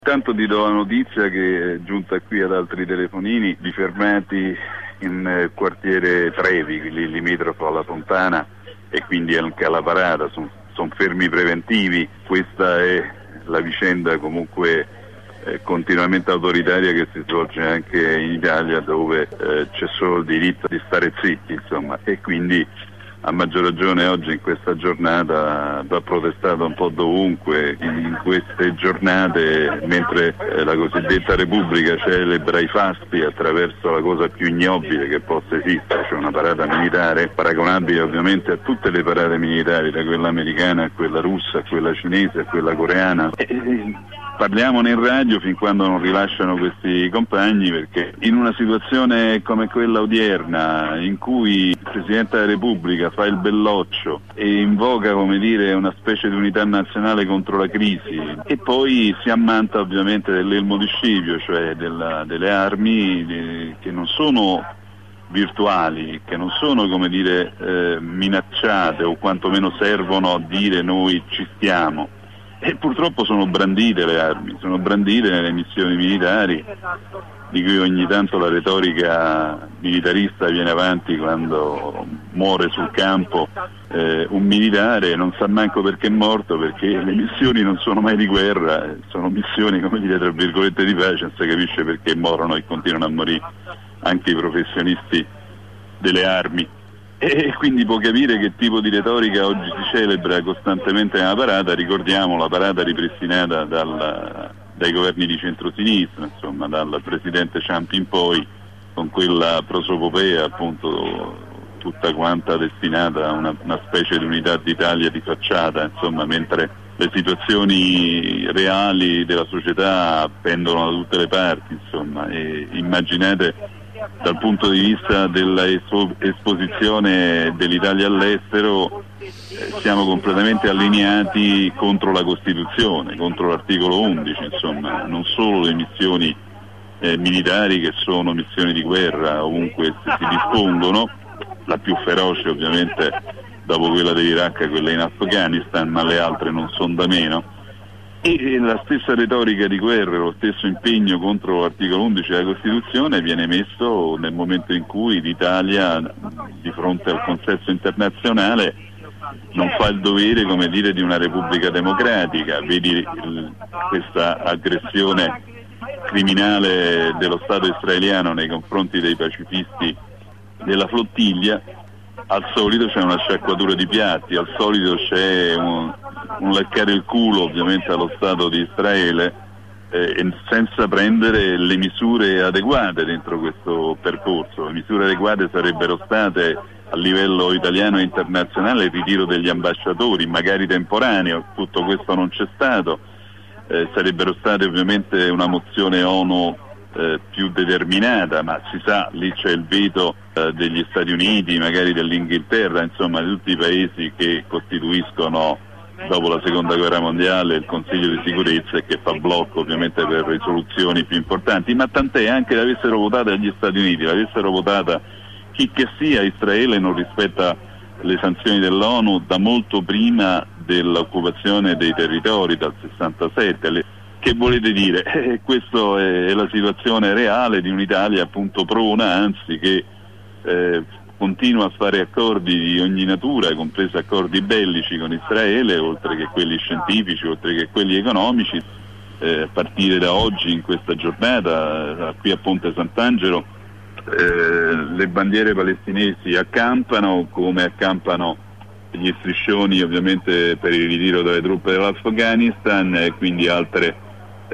Tanto ti do la notizia che è giunta qui ad altri telefonini di fermati in quartiere Trevi, lì limitrofo alla Fontana, e quindi anche alla Parata, sono fermi preventivi. Questa è la vicenda comunque continuamente autoritaria che si svolge anche in Italia, dove c'è solo il diritto di stare zitti, insomma, e quindi a maggior ragione oggi in questa giornata va protestato un po' dovunque. In queste giornate, mentre la cosiddetta Repubblica celebra i fasti attraverso la cosa più ignobile che possa esistere, cioè una parata militare, paragonabile ovviamente a tutte le parate militari, da quella americana a quella russa, a quella cinese, a quella coreana. Parliamone in radio fin quando non rilasciano questi compagni, perché in una situazione come quella odierna, in cui il Presidente della Repubblica fa il belloccio e invoca, come dire, una specie di unità nazionale contro la crisi, e poi si ammanta ovviamente dell'elmo di Scipio, cioè delle armi che non sono virtuali, che non sono, come dire, minacciate, o quantomeno servono a dire noi ci stiamo. E purtroppo sono brandite le armi, sono brandite nelle missioni militari, di cui ogni tanto la retorica militarista viene avanti quando muore sul campo un militare, non sa manco perché è morto, perché le missioni non sono mai di guerra, sono missioni, come dire, tra virgolette di pace, non si capisce perché morono e continuano a morire anche i professionisti delle armi. E quindi può capire che tipo di retorica oggi si celebra costantemente nella parata. Ricordiamo la parata ripristinata dai governi di centrosinistra, insomma, dal presidente Ciampi in poi, con quella prosopopea appunto tutta quanta destinata a una specie di unità d'Italia di facciata, insomma, mentre le situazioni reali della società pendono da tutte le parti, insomma, e immaginate dal punto di vista della esposizione dell'Italia all'estero, siamo completamente allineati contro la Costituzione, contro l'articolo 11, insomma, non solo le missioni militari, che sono missioni di guerra ovunque si dispongono, la più feroce ovviamente dopo quella dell'Iraq, quella in Afghanistan, ma le altre non sono da meno. E la stessa retorica di guerra, lo stesso impegno contro l'articolo 11 della Costituzione viene messo nel momento in cui l'Italia, di fronte al consesso internazionale, non fa il dovere, come dire, di una Repubblica democratica. Vedi questa aggressione criminale dello Stato israeliano nei confronti dei pacifisti della flottiglia. Al solito c'è una sciacquatura di piatti, al solito c'è un leccare il culo ovviamente allo Stato di Israele, senza prendere le misure adeguate dentro questo percorso. Le misure adeguate sarebbero state a livello italiano e internazionale il ritiro degli ambasciatori, magari temporaneo, tutto questo non c'è stato. Sarebbero state ovviamente una mozione ONU più determinata, ma si sa, lì c'è il veto degli Stati Uniti, magari dell'Inghilterra, insomma di tutti i paesi che costituiscono dopo la seconda guerra mondiale il Consiglio di sicurezza, e che fa blocco ovviamente per risoluzioni più importanti. Ma tant'è, anche se l'avessero votata gli Stati Uniti, l'avessero votata chi che sia, Israele non rispetta le sanzioni dell'ONU da molto prima dell'occupazione dei territori, dal 67. Che volete dire? Questa è la situazione reale di un'Italia appunto prona, anzi che continua a fare accordi di ogni natura, compresi accordi bellici con Israele, oltre che quelli scientifici, oltre che quelli economici. A partire da oggi, in questa giornata, qui a Ponte Sant'Angelo, le bandiere palestinesi accampano, come accampano gli striscioni ovviamente per il ritiro delle truppe dell'Afghanistan, e quindi altre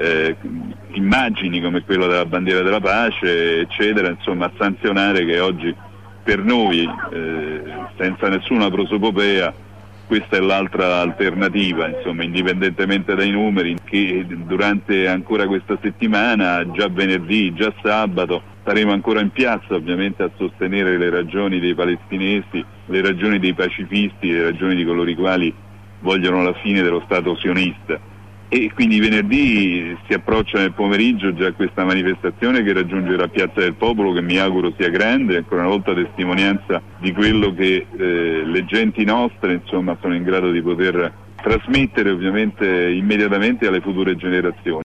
immagini come quella della bandiera della pace, eccetera, insomma, a sanzionare che oggi per noi, senza nessuna prosopopea, questa è l'altra alternativa, insomma, indipendentemente dai numeri, che durante ancora questa settimana, già venerdì, già sabato, saremo ancora in piazza ovviamente a sostenere le ragioni dei palestinesi, le ragioni dei pacifisti, le ragioni di coloro i quali vogliono la fine dello Stato sionista. E quindi venerdì si approccia nel pomeriggio già questa manifestazione che raggiungerà Piazza del Popolo, che mi auguro sia grande, ancora una volta testimonianza di quello che le genti nostre, insomma, sono in grado di poter trasmettere ovviamente immediatamente alle future generazioni.